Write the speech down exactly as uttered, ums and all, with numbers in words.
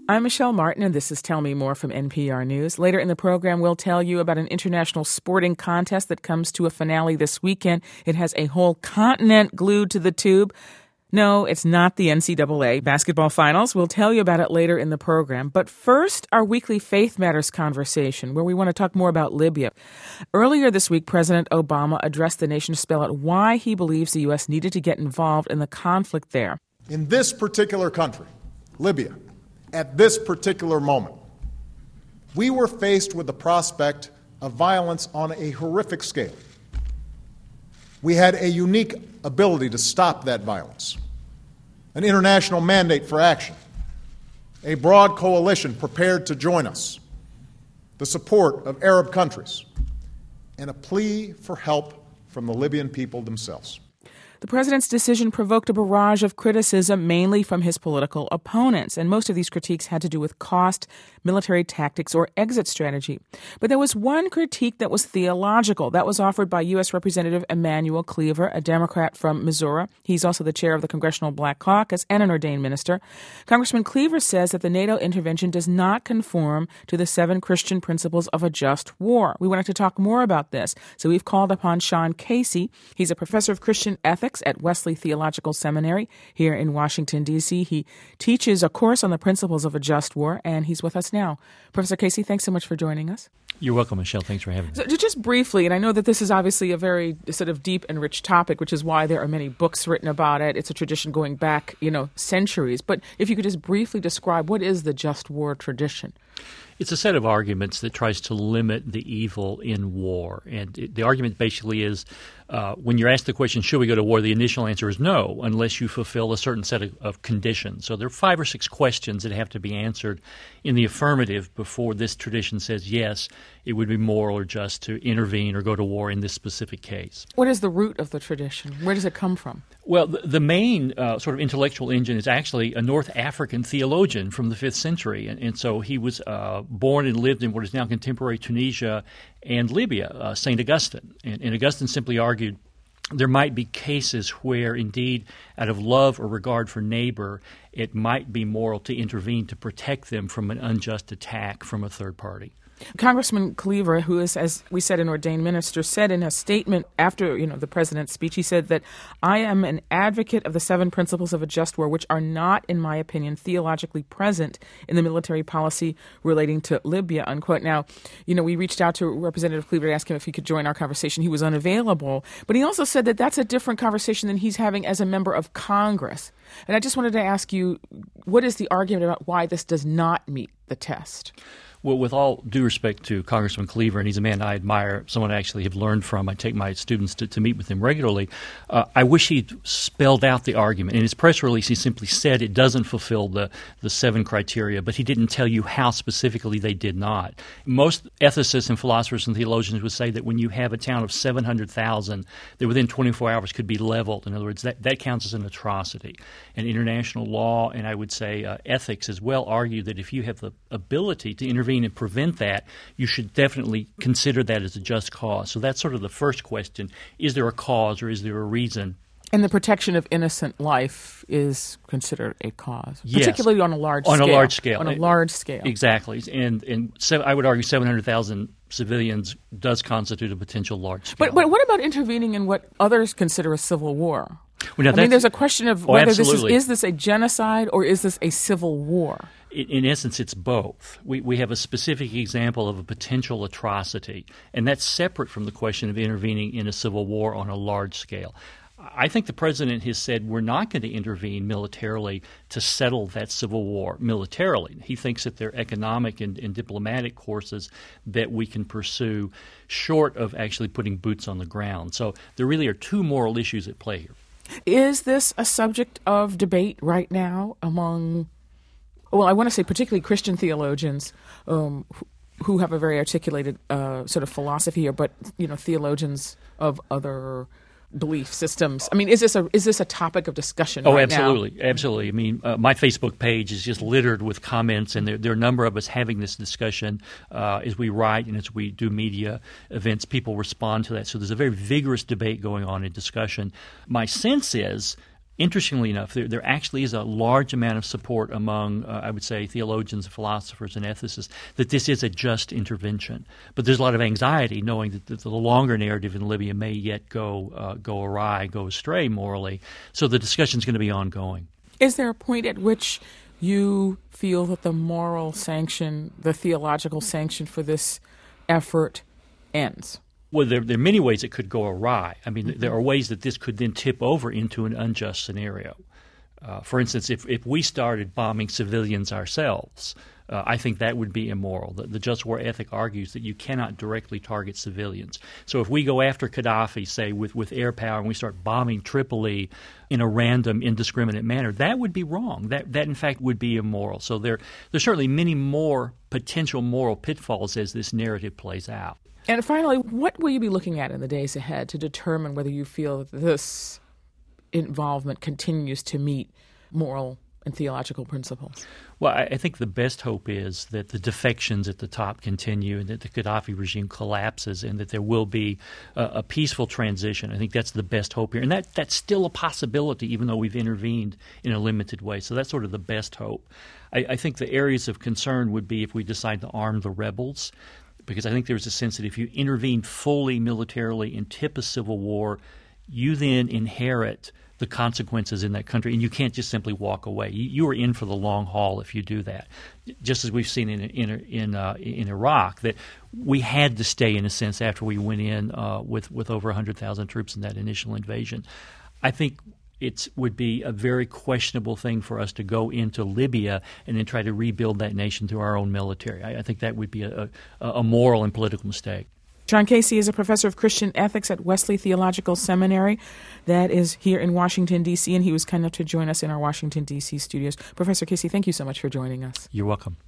I'm Michelle Martin, and this is Tell Me More from N P R News. Later in the program, we'll tell you about an international sporting contest that comes to a finale this weekend. It has a whole continent glued to the tube. No, it's not the N C double A basketball finals. We'll tell you about it later in the program. But first, our weekly Faith Matters conversation, where we want to talk more about Libya. Earlier this week, President Obama addressed the nation to spell out why he believes the U S needed to get involved in the conflict there. In this particular country, Libya, at this particular moment, we were faced with the prospect of violence on a horrific scale. We had a unique ability to stop that violence, an international mandate for action, a broad coalition prepared to join us, the support of Arab countries, and a plea for help from the Libyan people themselves. The president's decision provoked a barrage of criticism, mainly from his political opponents, and most of these critiques had to do with cost, military tactics, or exit strategy. But there was one critique that was theological. That was offered by U S. Representative Emanuel Cleaver, a Democrat from Missouri. He's also the chair of the Congressional Black Caucus and an ordained minister. Congressman Cleaver says that the NATO intervention does not conform to the seven Christian principles of a just war. We wanted to talk more about this, so we've called upon Sean Casey. He's a professor of Christian ethics at Wesley Theological Seminary here in Washington, D C. He teaches a course on the principles of a just war, and he's with us now. Professor Casey, thanks so much for joining us. You're welcome, Michelle. Thanks for having me. So just briefly, and I know that this is obviously a very sort of deep and rich topic, which is why there are many books written about it. It's a tradition going back, you know, centuries. But if you could just briefly describe, what is the just war tradition? It's a set of arguments that tries to limit the evil in war. And it, the argument basically is uh, when you're asked the question, should we go to war, the initial answer is no, unless you fulfill a certain set of, of conditions. So there are five or six questions that have to be answered in the affirmative before this tradition says, yes, it would be moral or just to intervene or go to war in this specific case. What is the root of the tradition? Where does it come from? Well, the, the main uh, sort of intellectual engine is actually a North African theologian from the fifth century. And, and so he was uh, born and lived in what is now contemporary Tunisia and Libya, uh, Saint Augustine. And, and Augustine simply argued there might be cases where, indeed, out of love or regard for neighbor, it might be moral to intervene to protect them from an unjust attack from a third party. Congressman Cleaver, who is, as we said, an ordained minister, said in a statement after, you know, the president's speech, he said that I am an advocate of the seven principles of a just war, which are not, in my opinion, theologically present in the military policy relating to Libya, unquote. Now, you know, we reached out to Representative Cleaver to ask him if he could join our conversation. He was unavailable. But he also said that that's a different conversation than he's having as a member of Congress. And I just wanted to ask you, what is the argument about why this does not meet the test? Well, with all due respect to Congressman Cleaver, and he's a man I admire, someone I actually have learned from. I take my students to, to meet with him regularly. Uh, I wish he'd spelled out the argument. In his press release, he simply said it doesn't fulfill the, the seven criteria, but he didn't tell you how specifically they did not. Most ethicists and philosophers and theologians would say that when you have a town of seven hundred thousand, that within twenty-four hours could be leveled. In other words, that, that counts as an atrocity. And international law, and I would say uh, ethics as well, argue that if you have the ability to intervene and prevent that, you should definitely consider that as a just cause. So that's sort of the first question. Is there a cause or is there a reason? And the protection of innocent life is considered a cause, yes. Particularly on a large on scale. On a large scale. On a large scale. Exactly. And, and so I would argue seven hundred thousand civilians does constitute a potential large scale. But, but what about intervening in what others consider a civil war? Well, now, I mean, there's a question of oh, whether this is, absolutely. is this a genocide or is this a civil war? In, in essence, it's both. We, we have a specific example of a potential atrocity, and that's separate from the question of intervening in a civil war on a large scale. I think the president has said we're not going to intervene militarily to settle that civil war militarily. He thinks that there are economic and, and diplomatic courses that we can pursue short of actually putting boots on the ground. So there really are two moral issues at play here. Is this a subject of debate right now among, well, I want to say particularly Christian theologians um, who, who have a very articulated uh, sort of philosophy here, but, you know, theologians of other belief systems? I mean, is this a is this a topic of discussion oh, right absolutely, now? absolutely. I mean, uh, my Facebook page is just littered with comments, and there, there are a number of us having this discussion uh, as we write and as we do media events. People respond to that. So there's a very vigorous debate going on in discussion. My sense is Interestingly enough, there, there actually is a large amount of support among, uh, I would say, theologians, philosophers, and ethicists that this is a just intervention. But there's a lot of anxiety knowing that the, the longer narrative in Libya may yet go uh, go awry, go astray morally. So the discussion is going to be ongoing. Is there a point at which you feel that the moral sanction, the theological sanction for this effort ends? Well, there, there are many ways it could go awry. I mean, mm-hmm. there are ways that this could then tip over into an unjust scenario. Uh, for instance, if, if we started bombing civilians ourselves, uh, I think that would be immoral. The, the just war ethic argues that you cannot directly target civilians. So if we go after Gaddafi, say, with, with air power, and we start bombing Tripoli in a random, indiscriminate manner, that would be wrong. That, that in fact, would be immoral. So there, there's certainly many more potential moral pitfalls as this narrative plays out. And finally, what will you be looking at in the days ahead to determine whether you feel that this involvement continues to meet moral and theological principles? Well, I, I think the best hope is that the defections at the top continue and that the Gaddafi regime collapses and that there will be a, a peaceful transition. I think that's the best hope here. And that, that's still a possibility, even though we've intervened in a limited way. So that's sort of the best hope. I, I think the areas of concern would be if we decide to arm the rebels, because I think there's a sense that if you intervene fully militarily and tip a civil war, you then inherit the consequences in that country, and you can't just simply walk away. You, you are in for the long haul if you do that. Just as we've seen in in in, uh, in Iraq, that we had to stay, in a sense, after we went in uh, with with over one hundred thousand troops in that initial invasion. I think it would be a very questionable thing for us to go into Libya and then try to rebuild that nation through our own military. I, I think that would be a, a, a moral and political mistake. John Casey is a professor of Christian ethics at Wesley Theological Seminary. That is here in Washington, D C, and he was kind enough to join us in our Washington, D C studios. Professor Casey, thank you so much for joining us. You're welcome.